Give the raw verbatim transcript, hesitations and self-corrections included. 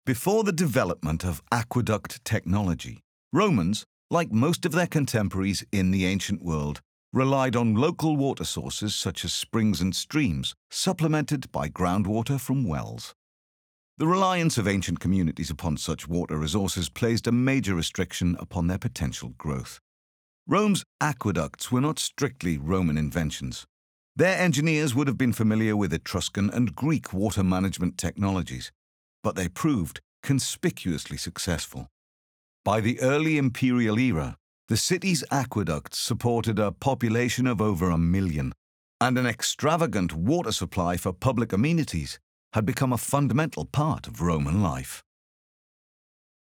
Before the development of aqueduct technology, Romans, like most of their contemporaries in the ancient world, relied on local water sources such as springs and streams, supplemented by groundwater from wells. The reliance of ancient communities upon such water resources placed a major restriction upon their potential growth. Rome's aqueducts were not strictly Roman inventions. Their engineers would have been familiar with Etruscan and Greek water management technologies, but they proved conspicuously successful. By the early imperial era, the city's aqueducts supported a population of over a million, and an extravagant water supply for public amenities had become a fundamental part of Roman life.